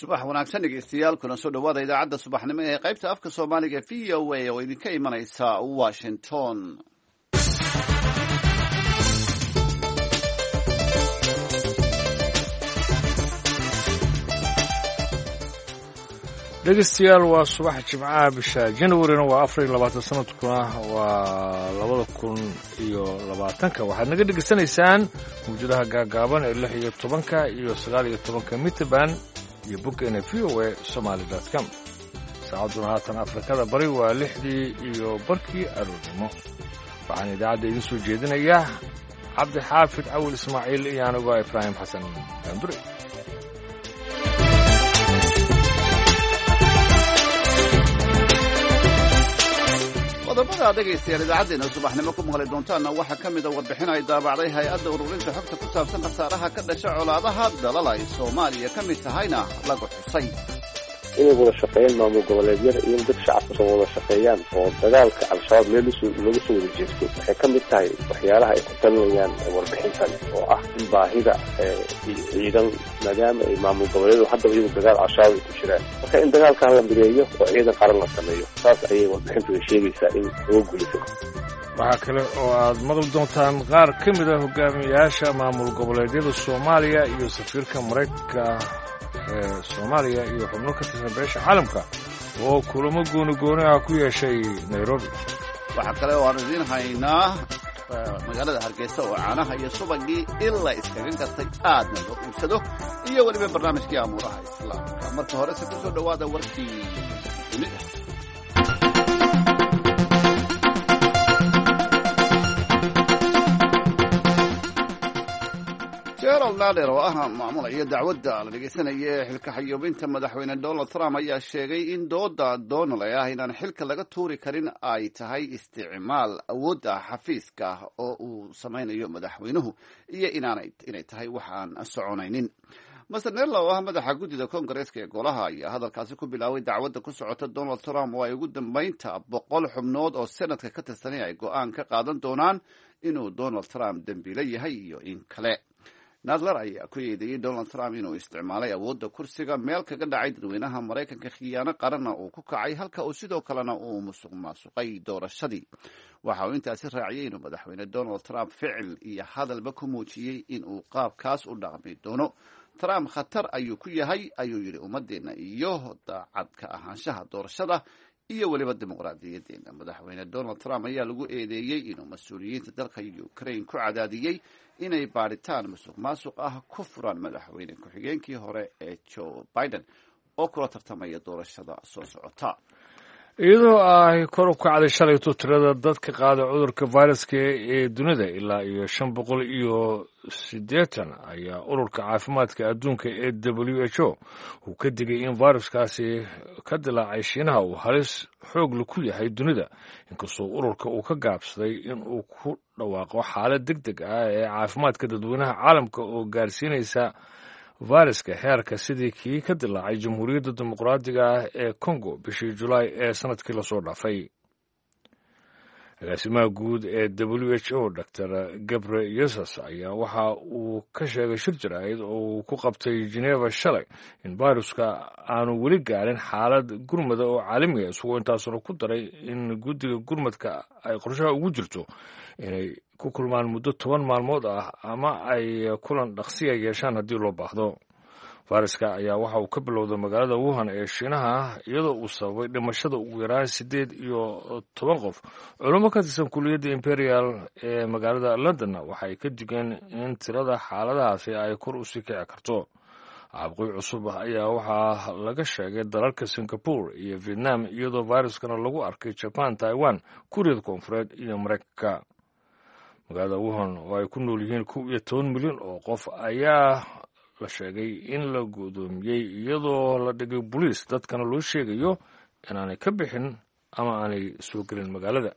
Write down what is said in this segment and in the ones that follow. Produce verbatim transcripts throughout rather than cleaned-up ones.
subax wanaagsan dhegeystayaal kuna soo dhawaada idaacadda subaxnimo ee qaybta afka soomaaliga v o a oo idinka imanaysa washington. dhegeystayaal waa subax jimcaha bisha janwarina waa afar iyo labaatan sanadkuna waa labada kun iyo labaatanka waxaad naga dhegeysanaysaan mawjadaha gaagaaban ee lix iyo tobanka iyo sagaal iyo tobanka mitrband iyo boggeena v o a somaali dot com. saacadduna haatan afrikada bari waa lixdii iyo barkii aroornimo. waxaan idaacadda idiin soo jeedinayaa cabdi xaafid cawil ismaaciil iyo anigoo ibraahim xasan daandure. qodobada dhegaystayaal idaacaddeena subaxnimo ku maqli doontaanna waxaa ka mida warbixin ay daabacday hay-adda ururinta xogta ku saabsan khasaaraha ka dhasha colaadaha dalal ay soomaaliya ka mid tahayna lagu xusay inay wada shaqeeyaan maamul goboleedyada iyo in dad shacabka soo wada shaqeeyaan oo dagaalka al-shabaab meel lagu soo wada jeesto waxay ka mid tahay waxyaalaha ay ku talinayaan warbixintan oo ah in baahida ciidan maadaama ay maamul goboleedyadu haddaba iyagu dagaal al-shabaab ay ku jiraan marka in dagaalkan la mideeyo oo ciidan qaran la sameeyo saas ayay warbixintu ay sheegaysaa in loo guulayso. waxaa kale oo aad maqli doontaan qaar ka mid a hogaamiyayaasha maamul goboleedyada soomaaliya iyo safiirka maraykanka ee soomaaliya iyo xubno ka tirsan beesha caalamka oo kulamo gooni-gooni ah ku yeeshay nairobi. waxaa kale oo aan idiin haynaa magaalada hargeysa oo caanaha iyo subagii ilaa iskaga gartay aadna loo iibsado iyo weliba barnaamijkii amuuraha islaamka. marka horese ku soo dhowaada warkii dunida. gerald nader oo ah maamulaya dacwadda la dhegeysanaya xilka xayuubinta madaxweyne donald trump ayaa sheegay in dooda donald ee ah inaan xilka laga tuuri karin ay tahay isticmaal awoodda xafiiska oo uu samaynayo madaxweynuhu iyo inaanay inay tahay wax aan soconaynin. master nerla oo ah madaxa guddida koongareeska ee golaha ayaa hadalkaasi ku bilaabay dacwadda ku socota donald trump oo ay ugu dambeynta boqol xubnood oo senadka ka tirsanay ay go-aan ka qaadan doonaan inuu donald trump dembiilo yahay iyo in kale. nadler ayaa ku yeedeeyey donald trump inuu isticmaalay awoodda kursiga meel kaga dhacay dadweynaha maraykanka khiyaano qaranna uu ku kacay halka uu sidoo kalena uu musuq maasuqay doorashadii. waxa uu intaasi raaciyey inuu madaxweyne donald trump ficil iyo hadalba ku muujiyey inuu qaabkaas u dhaqmi doono. trump khatar ayuu ku yahay ayuu yidhi ummadeenna iyo daacad ka ahaanshaha doorashada iyo weliba dimuqraadiyadeena. madaxweyne donald trump ayaa lagu eedeeyey inuu mas-uuliyiinta dalka ukraine ku cadaadiyey inay baadhitaan musuq maasuq ah ku furaan madaxweyne ku-xigeenkii hore ee joe biden oo kula tartamaya doorashada soo socota. iyadoo ay kor u kacday shalayto tirada dadka qaada cudurka viruska ee dunida ilaa iyo shan boqol iyo siddeetan ayaa ururka caafimaadka adduunka ee w h o uu ka digay in viruskaasi ka dilaacay shiinaha uu halis xoogla ku yahay dunida inkastoo ururka uu ka gaabsaday in uu ku dhawaaqo xaalad deg deg ah ee caafimaadka dadweynaha caalamka oo gaarsiinaysa viruska heerka sidii kii ka dilaacay jamhuuriyadda dimuqraadiga ah ee congo bishii julaay ee sanadkii lasoo dhaafay. agaasimaha guud ee w h o dor gabre yesus ayaa waxa uu ka sheegay shir jaraa'id oo uu ku qabtay geneva shalay in viruska aanu weli gaarin xaalad gurmada oo caalamiga isagoo intaasuna ku daray in guddiga gurmadka ay qorshaha ugu jirto inay ku kulmaan muddo toban maalmood ah ama ay kulan dhaqsiya yeeshaan haddii loo baahdo. viruska ayaa waxa uu ka bilowday magaalada wuhan ee shiinaha iyadoo uu sababay dhimashada ugu yaraan siddeed iyo toban qof. culamo ka tirsan kuliyadda imperial ee magaalada londonna waxay ka digeen in tirada xaaladahaasi ay kor usii kici karto. caabuqyo cusub ayaa waxaa laga sheegay dalalka singapore iyo vietnam iyadoo viruskana lagu arkay jaban, taiwan, kuuriyada koonfureed iyo maraykanka. magaalada wuhan oo ay ku nool yihiin kow iyo toban milyan oo qof ayaa la sheegay in la gudoomiyey iyadoo la dhigay boliis dadkana loo sheegayo inaanay ka bixin ama aanay soo gelin magaalada.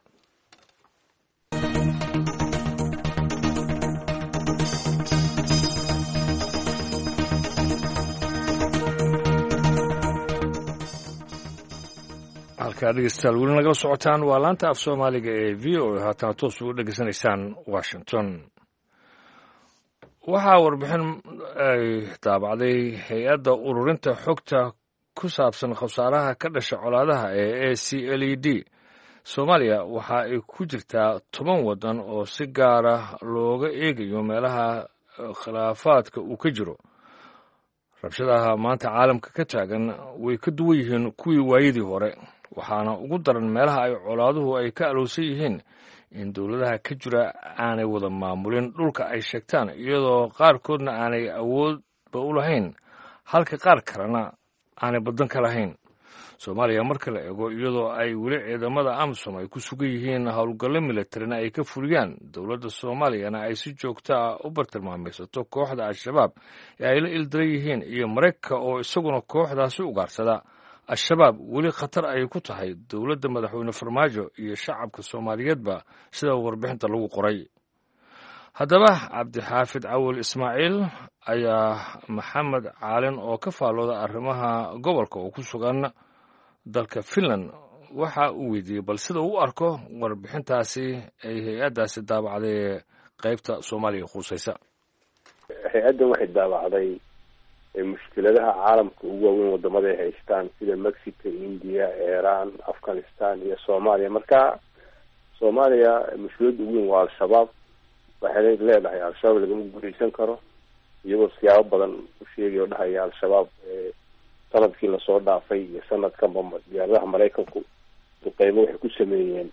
halkaa dhegeystayaal weli nagala socotaan waa laanta af soomaaliga ee v o a haatana toos ugu dhegeysanaysaan washington. waxaa warbixin ay daabacday hay-adda ururinta xogta ku saabsan khasaaraha ka dhasha colaadaha ee a c l e d soomaaliya waxa ay ku jirtaa toban waddan oo si gaara looga eegayo meelaha khilaafaadka uu ka jiro. rabshadaha maanta caalamka ka taagan way ka duwan yihiin kuwii waayadii hore, waxaana ugu daran meelaha ay colaaduhu ay ka alowsan yihiin in dowladaha ka jira aanay wada maamulin dhulka ay sheegtaan, iyadoo qaarkoodna aanay awoodba u lahayn halka qaar kalena aanay baddan ka lahayn. soomaaliya marka la eego, iyadoo ay weli ciidamada amisom ay ku sugan yihiin howlgallo militarina ay ka fuliyaan, dowladda soomaaliyana ay si joogta ah u bartilmaamaysato kooxda al-shabaab ee ay la ildaran yihiin, iyo maraykanka oo isaguna kooxdaasi ugaarsada. al-shabaab weli khatar ayay ku tahay dowladda madaxweyne farmaajo iyo shacabka soomaaliyeedba, sida warbixinta lagu qoray. haddaba cabdixaafid cawil ismaaciil ayaa maxamed caalin oo ka faalooda arrimaha gobolka oo ku sugan dalka Finland waxa uu weydiiyey bal sida uu u arko warbixintaasi ay hay-addaasi daabacday qaybta Soomaaliya khusaysa. hay-addan waxay daabacday mushkiladaha caalamka ugu waaweyn wadamada ay haystaan sida Mexico, India, Iran, Afghanistan iyo Soomaaliya. marka Soomaaliya mushkilada ugu weyn waa al-shabaab. waxay leedahay al-shabaab lagama guuleysan karo, iyagoo siyaabo badan u sheegay oo dhahaya al-shabaab sanadkii lasoo dhaafay iyo sanadkanba diyaaradaha maraykanku duqeymo waxay ku sameeyeen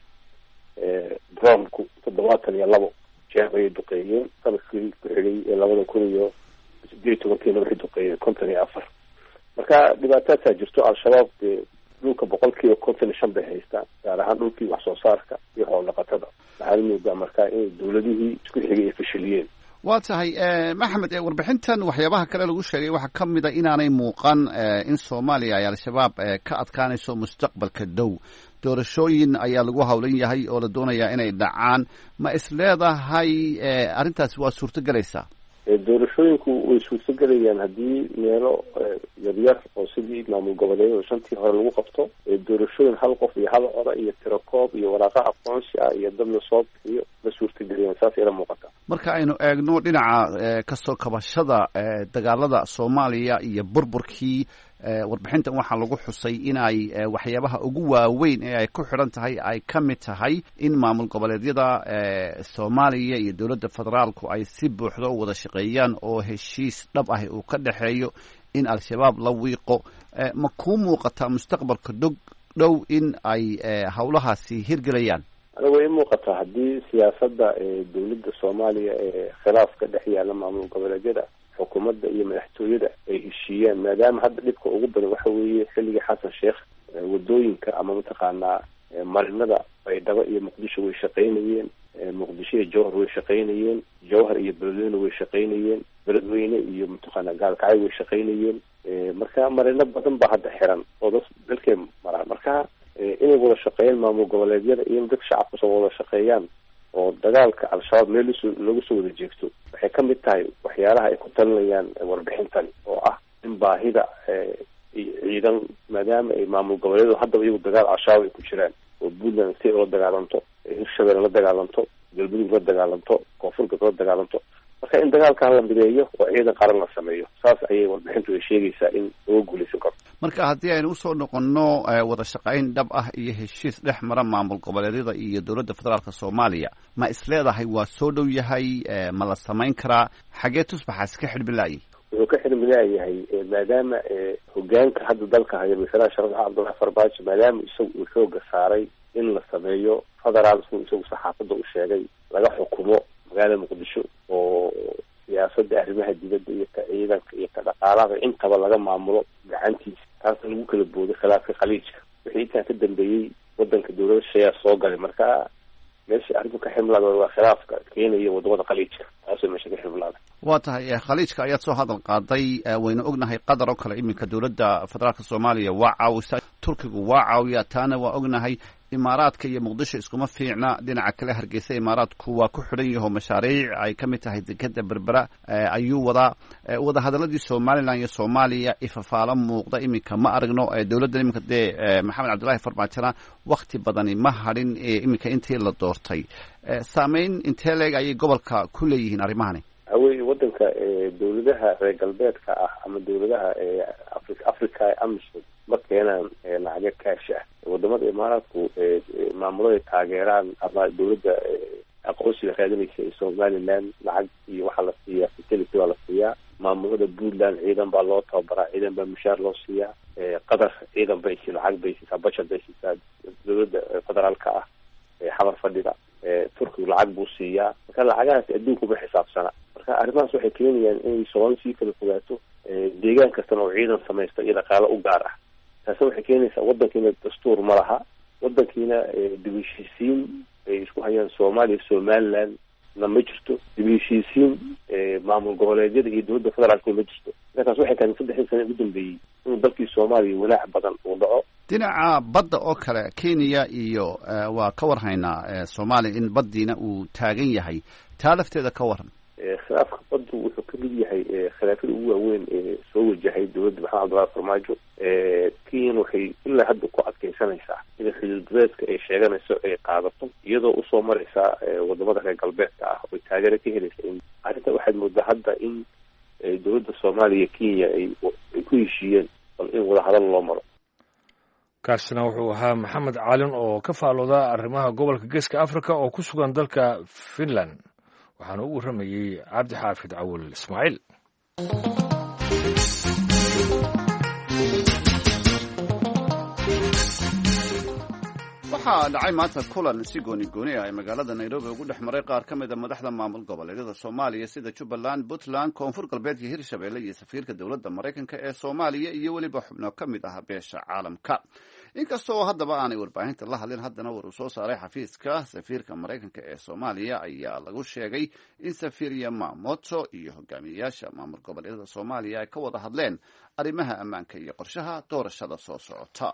dronku toddobaatan iyo labo jeer ayay duqeeyeen. sanadkii ku xigay ee labada kun iyo sideed iyo tobankiina waxay duqeeyeen konton iyo afar. marka dhibaataasaa jirto. al-shabaab dee dhulka boqolkiiba konton iyo shan bay haystaan, gaar ahaan dhulkii wax soo saarka iyo xoolo dhaqatada. waxaa la moodaa marka inay dowladihii isku xigay ay fashiliyeen. waa tahay maxamed, warbixintan waxyaabaha kale lagu sheegay waxaa ka mid a inaanay muuqan in soomaaliya ay al-shabaab ka adkaanayso mustaqbalka dhow. doorashooyin ayaa lagu howlan yahay oo la doonayaa inay dhacaan. ma is leedahay arrintaasi waa suurto galaysaa? doorashooyinku way suurtogelayaan haddii meelo yaryar oo sidii maamul goboleed oo shantii hore lagu qabto. doorashooyin hal qof iyo hal coda iyo tirakoob iyo waraaqa aqoonsi ah iyo dad la soo bixiyo la suurtageliyaan. saas ila muuqata. marka aynu eegno dhinaca kasoo kabashada dagaalada Soomaaliya iyo burburkii, warbixintan waxaa lagu xusay inay waxyaabaha ugu waaweyn ee ay ku xidhan tahay ay ka mid tahay in maamul goboleedyada Soomaaliya iyo dowladda federaalku ay si buuxda u wada shaqeeyaan oo heshiis dhab ah uu ka dhexeeyo in al-shabaab la wiiqo. ma kuu muuqataa mustaqbalka dhow in ay howlahaasi hirgelayaan? aniga way muuqataa haddii siyaasadda dowladda Soomaaliya ee khilaaf ka dhex yaala maamul goboleedyada, xukuumadda iyo madaxtooyada ay heshiiyaan, maadaama hadda dhibka ugu badan waxa weeye xilligii xasan sheekh wadooyinka ama mataqaanaa marinada baydhabo iyo muqdisho way shaqaynayeen, muqdisho iyo jowhar way shaqaynayeen, jowhar iyo beledweyne way shaqaynayeen, beledweyne iyo mataqaanaa gaalkacyo way shaqaynayeen. marka marino badan baa hadda xiran oo dad dalkay maraan. marka inay wada shaqeeyaan maamul goboleedyada iyo dadka shacabka soo wada shaqeeyaan oo dagaalka al-shabaab meel lagu soo wada jeegto waxay ka mid tahay waxyaalaha ay ku talinayaan warbixintani, oo ah in baahida ciidan, maadaama ay maamul goboleedyadu haddaba iyagu dagaal al-shabaab ay ku jiraan, oo Puntland state la dagaalanto, Hirshabelle la dagaalanto, galmudug la dagaalanto, koonfurta la dagaalanto. marka in dagaalkan la mideeyo oo ciidan qaran la sameeyo, saas ayay warbixintu ay sheegaysaa in lagu guuleysan karo. marka haddii aynu usoo noqonno wada shaqayn dhab ah iyo heshiis dhex mara maamul goboleedyada iyo dowladda federaalka Soomaaliya, ma is leedahay waa soo dhow yahay? ma la samayn karaa? xagee tusbaxaas ka xidhmilaayay? wuxuu ka xidhmilayahay maadaama hogaanka hadda dalka haya madaxweynaha Sheekh Cabdullaahi Farmaajo, maadaama isagu uu xooga saaray in la sameeyo federaal, isagu saxaafadda u sheegay laga xukumo magaalada Muqdisho, oo siyaasadda arrimaha dibadda iyo ka ciidanka iyo ka dhaqaalaha intaba laga maamulo gacantiisa. taas lagu kala booday khilaafka khaliijka. wixii intaa ka dambeeyey wadanka dowladda shayaa soo galay. marka meesha arrinku ka ximlaada waa khilaafka keenaya wadamada khaliijka, taasoo meesha ka ximlaada. waa tahay khaliijka ayaad soo hadal qaaday. waynu ognahay qatar oo kale iminka dowladda federaalka Soomaaliya waa caawisa, turkigu waa caawiya, taana waa ognahay. imaaraadka iyo muqdisho iskuma fiicna. dhinaca kale Hargeysa imaaraadku waa ku xidhan yaho mashaariic ay ka mid tahay dekeda berbera ayuu wadaa. wada hadaladii Somaliland iyo Soomaaliya ifafaalo muuqda iminka ma aragno. dowladda iminka dee Maxamed Cabdullaahi Farmaajona wakti badani ma hadhin iminka intii la doortay. saameyn intee leeg ayay gobolka ku leeyihiin arrimahani? hawey wadanka dawladaha reer galbeedka ah ama dawladaha africa africa amisom ma keenaan lacago kaash ah. wadamada imaaraadku maamulada taageeraan ama dawladda aqoonsiga raadinaysa ee somaliland lacag iyo waxaa la siiyaa facility waa la siiyaa. maamulada puntland ciidan baa loo tababaraa, ciidan baa mushaar loo siiyaa. qatar ciidan bay si lacag bay siisaa, bashar bay siisaa dawladda federaalka ah xamar fadhida. turkigu lacag buu siiyaa. marka lacagahaas adduunkuma xisaabsana. marka arrimahaas waxay keenayaan inay soomaali sii kala fogaato, deegaan kastana oo ciidan samaysto iyo dhaqaalo u gaar ah. taasi waxay keenaysaa wadankiina dastuur ma laha, wadankiina dib u heshiisiin ay isku hayaan soomaaliya somaliland na ma jirto, dib u heshiisiin maamul goboleedyada iyo dowladda federaalka ma jirto. markaas waxay tahay saddexdii sano ugu dambeeyey inuu dalkii soomaaliya walaac badan uu dhaco. dhinaca badda oo kale Kenya iyo waa ka warhaynaa Soomaaliya in baddiina uu taagan yahay, taa lafteeda ka waran. khilaafka baddu wuxuu ka mid yahay khilaafyada ugu waaweyn ee soo wajahay dowladda maxamed cabdullaahi farmaajo. Kenya waxay ilaa hadda ku adkeysanaysaa in xuduudeedka ay sheeganayso ay qaadato iyadoo usoo maraysaa wadamada reer galbeedka ah oo taageero ka helaysa. in arrinta waxaad moodaa hadda in dowladda Soomaaliya Kenya ay ku heshiiyeen bal in wada hadal loo maro. kaasina wuxuu ahaa maxamed caalin oo ka faalooda arrimaha gobolka geeska Afrika oo ku sugan dalka Finland. waxaana ugu waramayay cabdi xaafid cawil ismaaciil. waxaa dhacay maanta kulan si gooni gooni ah ee magaalada Nairobi ugu dhex maray qaar ka mid a madaxda maamul goboleedyada Soomaaliya sida Jubbaland, Puntland, Koonfur Galbeed iyo Hirshabelle iyo safiirka dowladda Mareykanka ee Soomaaliya iyo weliba xubno ka mid ah beesha caalamka. inkastoo haddaba aanay warbaahinta la hadlin, haddana war uu soo saaray xafiiska safiirka Mareykanka ee Soomaaliya ayaa lagu sheegay in safiir Yamamoto iyo hogaamiyayaasha maamul goboleedyada Soomaaliya ay ka wada hadleen arrimaha ammaanka iyo qorshaha doorashada soo socota.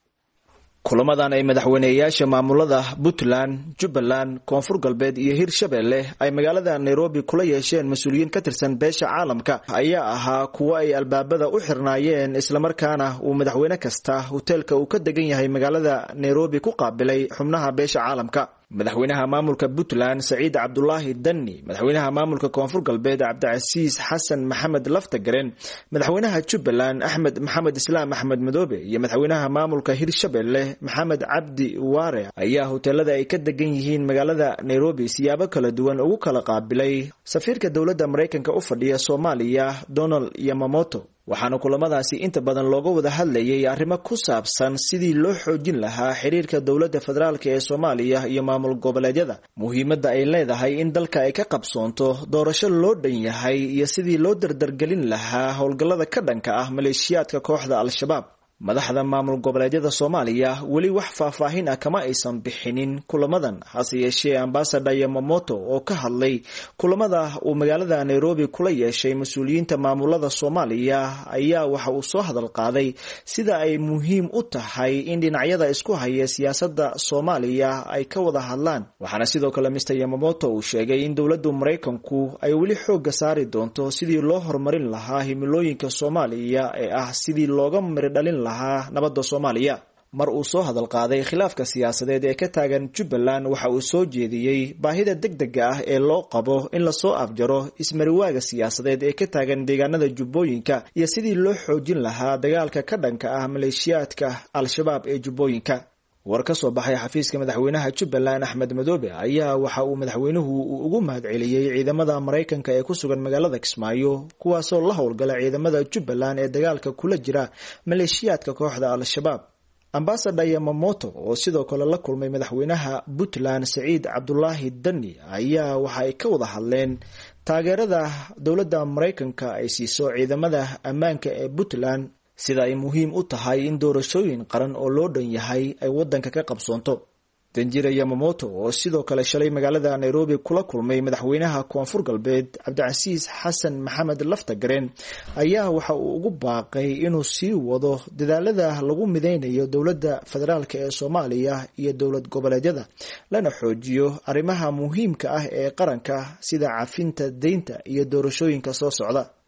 kulamadan ay madaxweyneyaasha maamulada Puntland, Jubbaland, Koonfur Galbeed iyo Hirshabelle ay magaalada Nairobi kula yeesheen mas'uuliyiin ka tirsan beesha caalamka ayaa ahaa kuwa ay albaabada u xirnaayeen, isla markaana uu madaxweyne kasta hoteelka uu ka degan yahay magaalada Nairobi ku qaabilay xubnaha beesha caalamka. madaxweynaha maamulka Puntland Saciid Cabdullaahi Danni, madaxweynaha maamulka Koonfur Galbeed Cabdicasiis Xasan Maxamed Laftagaren, madaxweynaha Jubbaland Axmed Maxamed Islaam Axmed Madoobe iyo madaxweynaha maamulka Hirshabelle Maxamed Cabdi Waare ayaa hoteelada ay ka degan yihiin magaalada Nairobi siyaabo kala duwan ugu kala qaabilay safiirka dowladda Mareykanka u fadhiya Soomaaliya Donald Yamamoto. waxaana kulamadaasi inta badan looga wada hadlayay arrimo ku saabsan sidii loo xoojin lahaa xiriirka dowladda federaalka ee Soomaaliya iyo maamul goboleedyada, muhiimadda ay leedahay in dalka ay ka qabsoonto doorasho loo dhan yahay iyo sidii loo dardargelin lahaa howlgallada ka dhanka ah maleeshiyaadka kooxda Al-Shabaab. madaxda maamul goboleedyada Soomaaliya weli wax faahfaahin ah kama aysan bixinin kulamadan, hase yeeshee ambassador Yamamoto oo ka hadlay kulamada uu magaalada Nairobi kula yeeshay mas'uuliyiinta maamulada Soomaaliya ayaa waxa uu soo hadal qaaday sida ay muhiim u tahay in dhinacyada isku haya siyaasadda Soomaaliya ay ka wada hadlaan. waxaana sidoo kale Mister Yamamoto uu sheegay in dowladda Mareykanku ay weli xoogga saari doonto sidii loo horumarin lahaa himilooyinka Soomaaliya ee ah sidii looga mirdhalin lahaa nabadda Soomaaliya. mar uu soo hadal qaaday khilaafka siyaasadeed ee ka taagan Jubbaland, waxa uu soo jeediyey baahida degdega ah ee loo qabo in la soo afjaro ismariwaaga siyaasadeed ee ka taagan deegaanada Jubbooyinka iyo sidii loo xoojin lahaa dagaalka ka dhanka ah maleeshiyaadka Al-Shabaab ee Jubbooyinka. war ka soo baxay xafiiska madaxweynaha Jubbaland Axmed Madoobe ayaa waxa uu madaxweynuhu ugu mahadceliyay ciidamada Mareykanka ee ku sugan magaalada Kismaayo, kuwaasoo la howlgala ciidamada Jubbaland ee dagaalka kula jira maleeshiyaadka kooxda Al-Shabaab. ambassador Yamamoto oo sidoo kale la kulmay madaxweynaha Puntland Saciid Cabdullaahi Danni ayaa waxa ay ka wada hadleen taageerada dowladda Mareykanka ay siiso ciidamada ammaanka ee Puntland, sida ay muhiim u tahay in doorashooyin qaran oo loo dhan yahay ay wadanka ka qabsoonto. Danjire Yamamoto oo sidoo kale shalay magaalada Nairobi kula kulmay madaxweynaha Koonfur Galbeed Cabdicasiis Xasan Maxamed Laftagaren ayaa waxa uu ugu baaqay inuu sii wado dadaalada lagu mideynayo dowladda federaalka ee Soomaaliya iyo dowlad goboleedyada, lana xoojiyo arrimaha muhiimka ah ee qaranka sida cafinta deynta iyo doorashooyinka soo socda.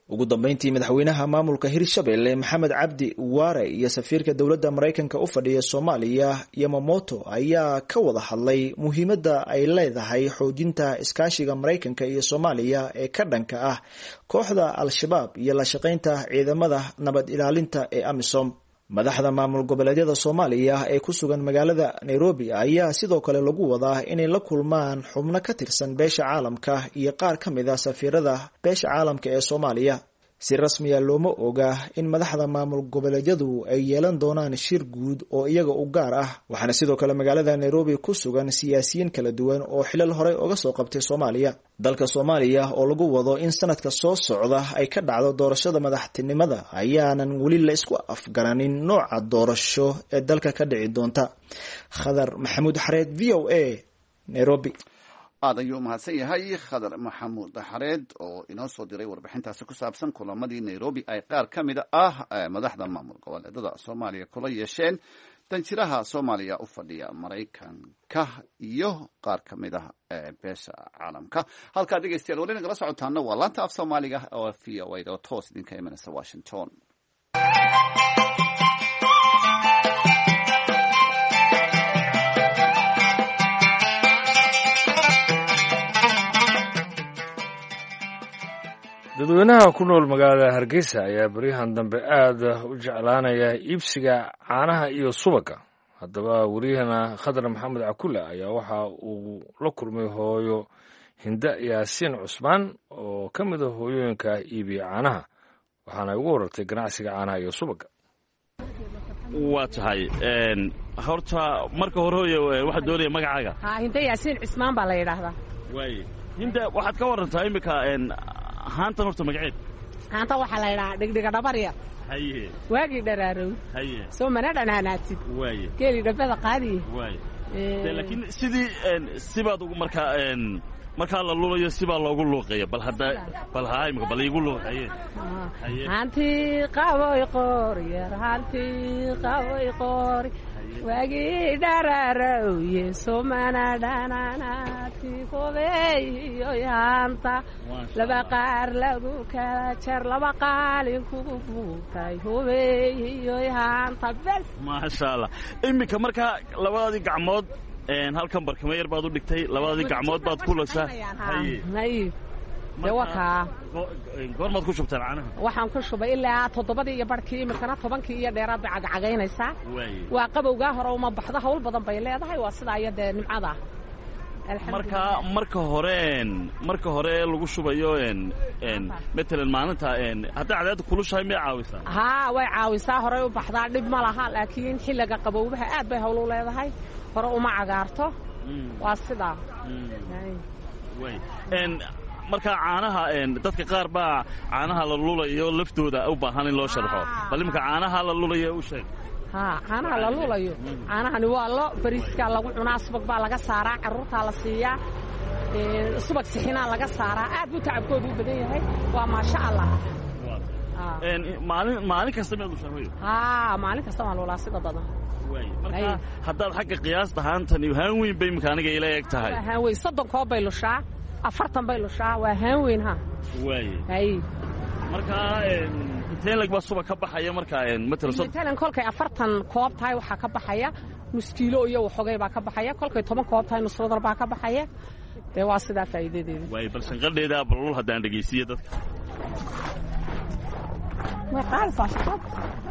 ugu dambeyntii madaxweynaha maamulka hirshabelle maxamed cabdi waare iyo safiirka dowladda maraykanka u fadhiya soomaaliya yamamoto ayaa ka wada hadlay muhiimadda ay leedahay xoojinta iskaashiga maraykanka iyo soomaaliya ee ka dhanka ah kooxda al-shabaab iyo la shaqaynta ciidamada nabad ilaalinta ee amisom madaxda maamul goboleedyada soomaaliya ee ku sugan magaalada nairobi ayaa sidoo kale lagu wadaa inay la kulmaan xubno ka tirsan beesha caalamka iyo qaar ka mid a safiirada beesha caalamka ee soomaaliya si rasmiya looma oga in madaxda maamul goboleedyadu ay yeelan doonaan shir guud oo iyaga u gaar ah waxaana sidoo kale magaalada nairobi ku sugan siyaasiyiin kala duwan oo xilal horey uga soo qabtay soomaaliya dalka soomaaliya oo lagu wado in sanadka soo socda ay ka dhacdo doorashada madaxtinimada ayaanan weli la isku afgaranin nooca doorasho ee dalka ka dhici doonta khadar maxamuud xareed v o a nairobi aad ayuu mahadsan yahay khadar maxamuud xareed oo inoo soo diray warbixintaasi ku saabsan kulamadii nairobi ay qaar ka mid ah madaxda maamul goboleedada soomaaliya kula yeesheen danjiraha soomaaliya u fadhiya maraykanka iyo qaar ka mid ah beesha caalamka halkaa dhegeystayaal weli nagala socotaana waa laanta af soomaaliga oo v o a oo toos idinka imanaysa washington. dadweynaha ku nool magaalada hargeysa ayaa beryahan dambe aada u jeclaanaya iibsiga caanaha iyo subagga haddaba wariyahana khadar maxamed cakulle ayaa waxa uu la kulmay hooyo hinda yaasiin cusmaan oo ka mid a hooyooyinka iibiya caanaha waxaana ugu warartay ganacsiga caanaha iyo subagga. waa tahay horta marka hore hooyo waxaad doonaya magacaaga? ha hinda yaasiin cusmaan baa la yidhaahdaa. waay hinda waxaad ka warantaa imika haantan horta magaceed? haanta waxaa la yidhahaa dhigdhiga dhabar yar. haye waagii dharaarow. haye soo mana dhanaanaatid. waaye geeli dhabbada qaadiye. waaye ee laakiin sidii sibaad ugu markaa markaa la luulayo sibaa loogu luuqeeya bal hadda bal haay imika bal iigu luuqeeye. haye haantii qaboy qoor yar haantii qaboy qoor waagii dharaarow soo mana dhanaanaatid kobeeyo yaanta laba qaar lagu kala jar laba qaalin kugu buutay hubeeyo yaanta bal maasha Allah. imika markaa labadii gacmood halkan barkimo yar baad u dhigtay labadii gacmood baad ku lagsaa. haye haye dawaka goormaad ku shubtaan caanaha? waxaan ku shubay ilaa toddobadii iyo barkii imikana tobankii iyo dheeraad bay cagcagaynaysaa. waa qabowgaa hore uma baxda hawl badan bay leedahay waa sidaa iyo dee nimcada. marka marka hore marka hore lagu shubayo matalan maalinta hadday cadceedda kulushahay miyay caawisaa? haa way caawisaa horey u baxdaa dhib ma laha laakiin xilliga qabowbaha aad bay hawl u leedahay hore uma cagaarto. waa sidaa. marka caanaha dadka qaar baa caanaha la lulayo laftooda u baahan in loo sharxo bal imika caanaha la lulayo u sheeg. haa caanaha la lulayo caanahani waa lo bariiska lagu cunaa subag baa laga saaraa carruurtaa la siiyaa subag sixinaa laga saaraa aad buu tacabkoodu u badan yahay waa maasha Allah. maalin maalin kasta ma lushaa hooyo? haa maalin kasta waan lulaa sida badan. marka haddaad xagga qiyaasta haantan iyo haan weyn bay imika aniga ila eg tahay. haan weyn soddon koob bay lushaa afartan bay lushaa waa haan weyn ha. waaye hay marka inteen lag baa suba ka baxaya marka matalan kolkay afartan koob tahay waxaa ka baxaya nus kiilo iyo waxoogay baa ka baxaya kolkay toban koob tahay nus wadar baa ka baxaya dee waa sidaa faa'iidadeeda. waaye bal shanqadheeda balul haddaan dhegaysiiyo dadka ma qaalisaa shaqad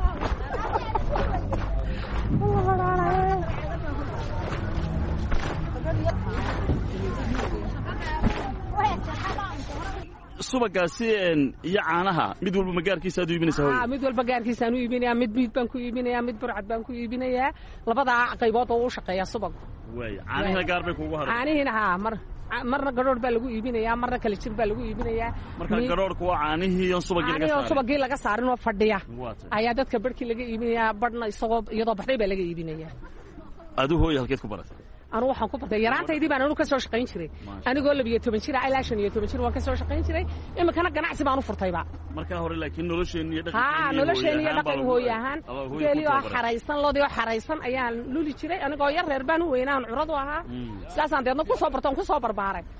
subagaasi iyo caanaha mid walba magaarkiisa aad u iibinaysaa hooyo? mid walba gaarkiisaan u iibinayaa mid biid baan ku iibinayaa mid burcad baan ku iibinayaa labadaa qaybood oo u shaqeeya subagu. waay caanihina gaar bay kuugu haray? caanihiina haa mar marna gadhoodh baa lagu iibinayaa marna kala jir baa lagu iibinayaa. marka gadhoodhku waa caanihii on subagii laga saaray? subagii laga saarin oo fadhiya ayaa dadka barhkii laga iibinayaa badhna isagoo iyadoo baxday baa laga iibinayaa. aduu hooyo halkeed ku baratay? anu waxaan ku bartay yaraantaydii baan anu ka soo shaqayn jiray anigoo labiyo toban jir ilaa shan iyo toban jir waan ka soo shaqayn jiray imikana ganacsi baan u furtayba. markaa hore laakiin nolosheenni iyo dhaqankeennii haa nolosheenni iyo dhaqan hooyo ahaan geelii oo xaraysan loodii oo xaraysan ayaan luli jiray anigoo yar reer baan u weynaan curadu ahaa sidaasaan deedna ku soo bartoon ku soo barbaaray.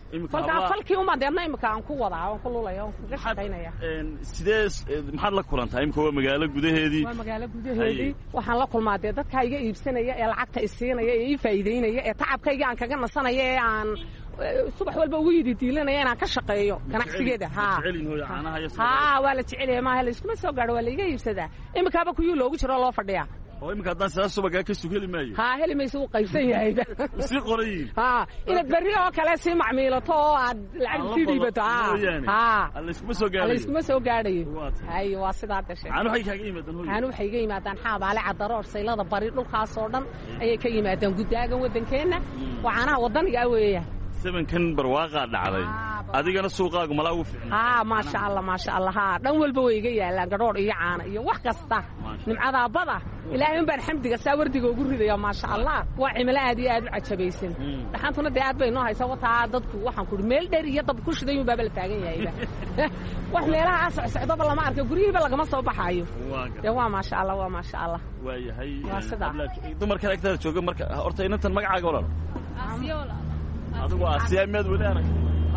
falka falkii uma deedna imika aan ku wadaa aan ku lulayo aan ku shaqeynaya een sidee maxaad la kulantaa imika waa magaalo gudaheedii waa magaalo gudaheedii waxaan la kulmaadee dadka iga iibsanaya ee lacagta isiinaya ee ii faa'iideynaya ee tacabkayga aan kaga nasanaya ee aan subax walba ugu yidi diilanaya inaan ka shaqeeyo ganacsigeeda ha ha waa la jecel yahay ma la iskuma soo gaadho waa la iga iibsadaa imikaaba kuyuu loogu jiro loo fadhiyaa oo imika haddaan sidaas subagaa ka sug heli maayo haa heli mayso uu qaybsan yahayba sii qorayiin haa inaad berri oo kale sii macmiilato oo aad lacag sii dhiibato haa layskuma soo gaadhayo layskuma soo gaadhayo hay waa sidaa dhashay caanu waxay kaaga yimaadaan hooyo caanu waxay iga yimaadaan xaabaale cadaroor saylada bari dhulkaas oo dhan ayay ka yimaadaan gudaagan waddankeena waa caanaha waddaniga weeya sevenkan barwaaqa dhacday adigana suuqaagu malaa ugu fiicnaa haa maasha Allah maasha Allah haa dhan walba way iga yaalaan gadhoor iyo caana iyo wax kasta nimcada bada ilaahay baan xamdiga saa wardiga ugu ridaya maasha Allah waa cimilo aad iyo aad u cajabaysan dhaxantuna de aad bay noo haysaa wataa dadku waxaan ku meel dheer iyo dab ku shiday baaba la taagan yahay wax meelaha socdo lama arko guriga lagama soo baxayo de waa maasha Allah waa maasha Allah waayahay dumar kale agtaada jooga marka horta inantan magacaaga walaal Asiyola adigu asiyaamad wali arag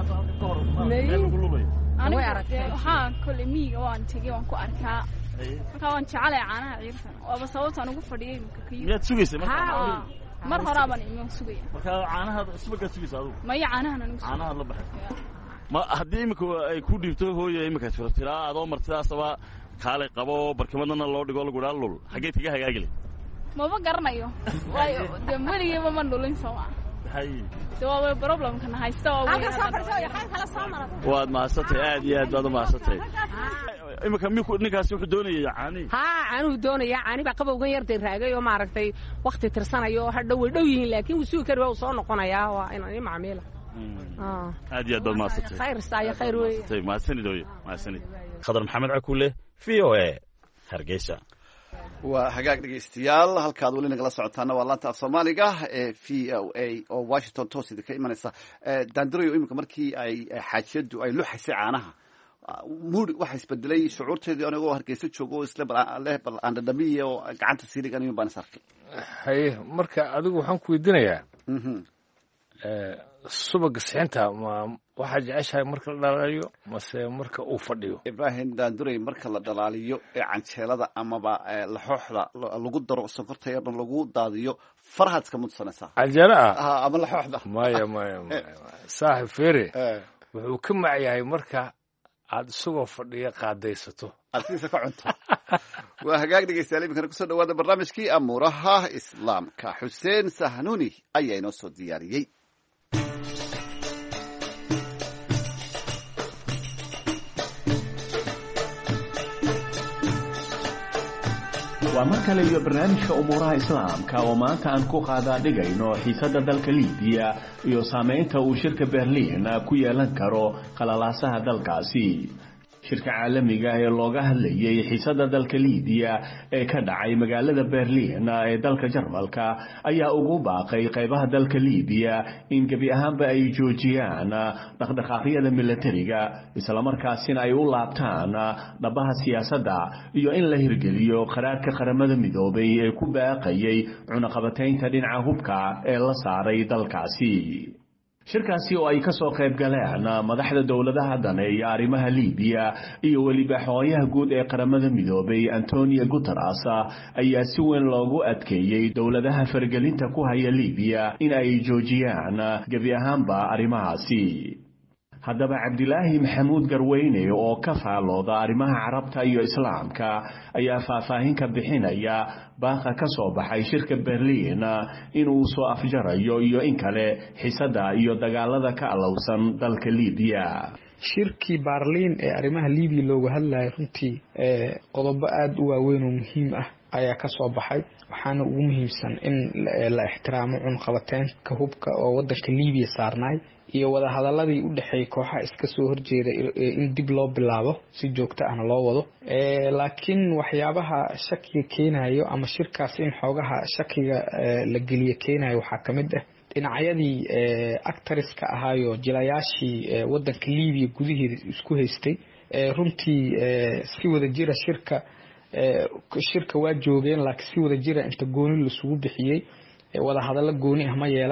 waxaan kole miiga waan tegey waan ku arkaa markaa waan jecelay caanaha ciirsan waaba sababtaan ugu fadhiyay imika ka miyaad sugaysa markaa mar horaabaan iman sugaya markaa caanaha subagaad sugaysa adigu maya caanahan anigu caanaha la baxay ma haddii imika ay ku dhiibto hooya imika tiraa adoo martidaasaba kaalay qabo barkimadana loo dhigo lagu dhaa lul xaggeed kaga hagaagile maba garanayo waayo dee weligeyba ma dhulin sooma waa problemkan haysta waad mahadsantay aad iyo aad baad u mahadsantay imika ninkaasi wuxuu doonaya caani haa caanuhu doonaya caani baa qabowgan yar raagay oo maaragtay waqti tirsanayo oo hadhow way dhow yihiin laakiin wuu sugi kari waa uu soo noqonayaa waa inaan i macmiila aad iyo aad baad mahadsantay khayr istaayo khayr weeye mahadsanid hooye mahadsanid khadar maxamed cakuule v o a hargeysa waa hagaag dhegaystayaal halkaad weli nagala socotaana waa laanta af soomaaliga ee v o a oo washington toos idinka imanaysa daandurayo iminka markii ay xaajiyadu ay luxaysay caanaha muuri waxa isbedelay shucuurteedii anigoo hargeysa joogo oo isle leh bal aan dhadhamiya oo gacanta siiligan ayuun baan is arkay haye marka adigu waxaan ku weydiinayaa subaga sixinta ma waxaad jeceshahay marka la dhalaaliyo mase marka uu fadhiyo ibraahim daanduray marka la dhalaaliyo ee canjeelada amaba laxooxda lagu daro sonkorta yarna lagu daadiyo farahaad iska mudsanaysaa canjeelo ah ama laxooxda maya maya maya saaxib fere wuxuu ka macyahay marka aad isagoo fadhiya qaadaysato arsiisa ka cunto waa hagaag dhegeystayaal iminkana kusoo dhawaada barnaamijkii amuuraha islaamka xuseen sahnuuni ayaa inoo soo diyaariyey waa mar kale iyo barnaamijka umuuraha islaamka oo maanta aan ku qaadaa dhigayno xiisadda dalka liibiya iyo saamaynta uu shirka berliin ku yeelan karo qalalaasaha dalkaasi shirka caalamiga ee looga hadlayay xiisadda dalka liibiya ee ka dhacay magaalada berliin ee dalka jarmalka ayaa ugu baaqay qaybaha dalka liibiya in gebi ahaanba ay joojiyaan dhaqdhaqaaqyada milatariga islamarkaasina ay u laabtaan dhabaha siyaasadda iyo in la hirgeliyo qaraarka qaramada midoobay ee ku baaqayay cunaqabataynta dhinaca hubka ee la saaray dalkaasi shirkaasi oo ay ka soo qayb galeen madaxda dowladaha dane iyo arrimaha liibiya iyo weliba xoghayaha guud ee qaramada midoobay antonio guteres ayaa si weyn loogu adkeeyey dowladaha faragelinta ku haya liibiya in ay joojiyaan gebi ahaanba arrimahaasi haddaba cabdilaahi maxamuud garweyne oo ka faalooda arrimaha carabta iyo islaamka ayaa faahfaahin ka bixinaya baaqa ka soo baxay shirka berliin inuu soo afjarayo iyo in kale xiisadda iyo dagaalada ka alowsan dalka liibiya shirkii baarliin ee arrimaha liibiya looga hadlayay runtii qodobo aada u waaweyn oo muhiim ah ayaa ka soo baxay waxaana ugu muhiimsan in la ixtiraamo cunqabateynka hubka oo wadanka liibiya saarnaay iyo wadahadaladii u dhexeeyay kooxaha iska soo horjeeda in dib loo bilaabo si joogto ahna loo wado laakiin waxyaabaha shakiga keenayo ama shirkaas in xoogaha shakiga la geliyo keenayo waxaa ka mid ah dhinacyadii actariska ahaayo jilayaashii wadanka liibiya gudaheeda isku haystay runtii si wada jira shirka shirka waa joogeen laakiin si wada jira inta gooni lasugu bixiyey wadahadallo gooni ah ma yeelan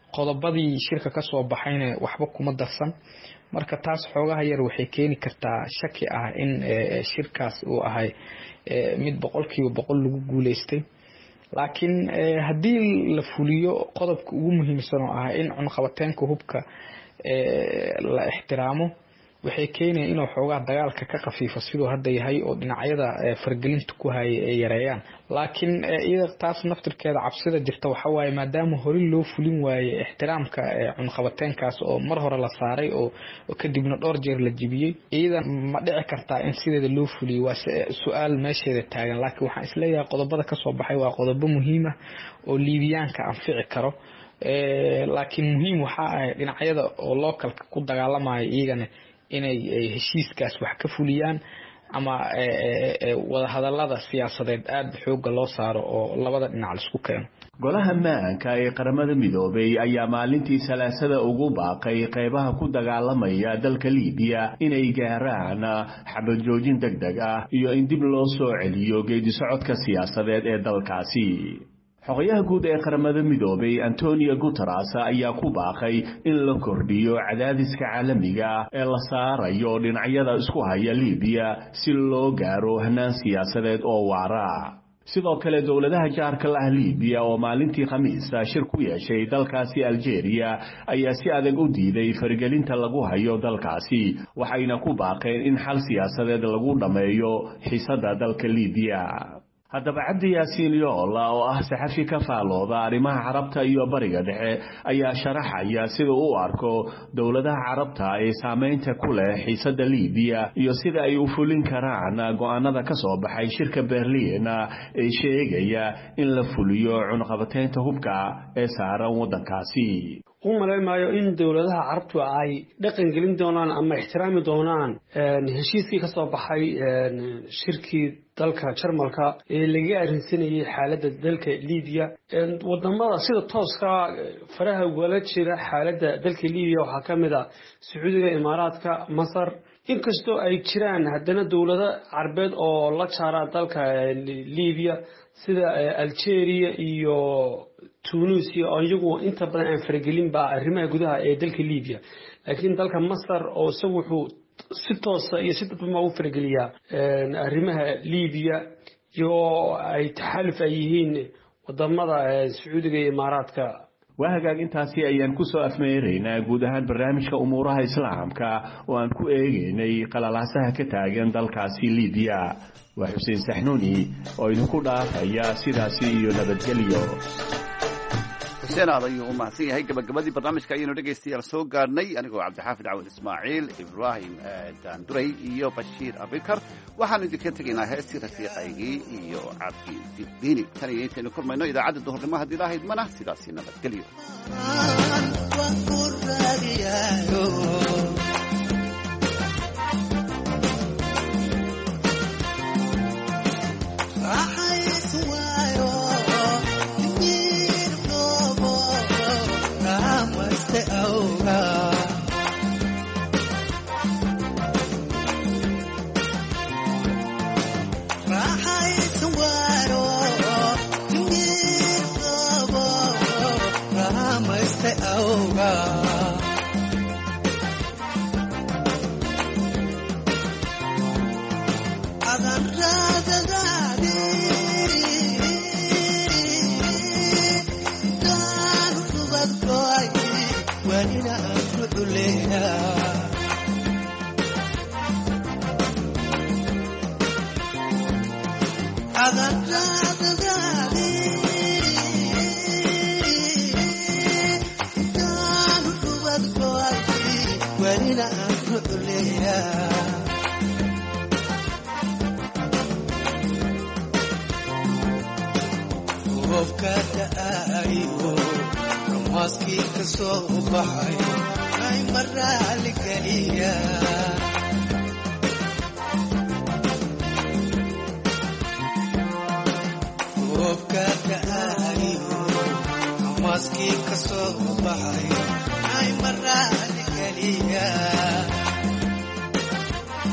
qodobadii shirka ka soo baxayna waxba kuma darsan marka taas xoogaha yar waxay keeni kartaa shaki ah in shirkaas uu ahay mid boqolkiiba boqol lagu guuleystay laakiin haddii la fuliyo qodobka ugu muhiimsan oo ah in cunqabateenka hubka la ixtiraamo waxay keenayaan inuu xoogaa dagaalka ka khafiifo sidoo hadda yahay oo dhinacyada fargelinta ku hayay ay yareeyaan laakiin iyada taas naftirkeeda cabsida jirta waxa waaye maadaama hore loo fulin waaye ixtiraamka cunqabateenkaas oo mar hore la saaray oo kadibna dhowr jeer la jibiyey iyada ma dhici kartaa in sideeda loo fuliyo waa su-aal meesheeda taagan laakiin waxaan isleeyahay qodobada kasoo baxay waa qodobo muhiim ah oo liibiyaanka anfici karo laakiin muhiim waxaa ah dhinacyada oo localka ku dagaalamayo iyagana inay heshiiskaas wax ka fuliyaan ama wada hadalada siyaasadeed aad xooga loo saaro oo labada dhinac la isku keeno golaha maanka ee qaramada midoobay ayaa maalintii salaasada ugu baaqay qeybaha ku dagaalamaya dalka Liibiya inay gaaraan xabad joojin degdeg ah iyo in dib loo soo celiyo geedi socodka siyaasadeed ee dalkaasi xogayaha guud ee qaramada midoobay Antonio Guterres ayaa ku baaqay in la kordhiyo cadaadiska caalamiga ee la saarayo dhinacyada isku haya Liibiya si loo gaaro hanaan siyaasadeed oo waara sidoo kale dawladaha jaarka ah Liibiya oo maalintii Khamiista shir ku yeeshay dalkaasi Algeria ayaa si adag u diiday fargelinta lagu hayo dalkaasi waxayna ku baaqeen in xal siyaasadeed lagu dhameeyo xiisada dalka Liibiya haddaba Cabdi Yaasiin Yoola oo ah saxafi ka faalooda arrimaha Carabta iyo Bariga Dhexe ayaa sharaxaya sida uu arko dawladaha Carabta ee saameynta ku leh xiisada Liibiya iyo sida ay u fulin karaan go'aanada ka soo baxay shirka Berlin ee sheegaya in la fuliyo cunqabateynta hubka ee saaran wadankaasi umaleymayo in dawladaha Carabtu ay dhaqan gelin doonaan ama ixtiraami doonaan heshiiskii ka soo baxay shirkii dalka Jarmalka ee laga arrinsanayay xaaladda dalka Liibiya wadamada sida tooska faraha wala jira xaaladda dalka Liibiya waxa kamid ah Sacuudiga Imaaraadka Masar inkastoo ay jiraan haddana dawlado Carbeed oo la jaara dalka Liibiya sida Algeria iyo Tunisia oo iyagu inta badan aan fargelin ba arrimaha gudaha ee dalka Liibiya laakiin dalka Masar oo isagu wuxuu si toos ah iyo si dadban u fargeliya arrimaha Liibiya iyo ay taxaluf ay yihiin wadamada Sacuudiga iyo Imaaraadka wahagaag intaasi ayaan ku soo afmeeraynaa guud ahaan barnaamijka umuuraha islaamka oo aan ku eegaynay qalalaasaha ka taagan dalkaasi Liibiya waa Xuseen Saxnuuni oo idinku dhaafaya sidaasi iyo nabadgelyo حسين هذا يوم معسين هيك بقبضي برنامج كأنه رجستي على سوق قارني أنا جو عبد الحافظ عود إسماعيل إبراهيم داندري إيو بشير أبيكر وحنا ذكرتنا هاي سيرة سياقي إيو عبد الديني ثاني يمكن كل ما إنه إذا عدد ظهر ما هدي راهي منه سيراسينا بتكليو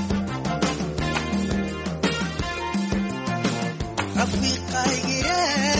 رفيقي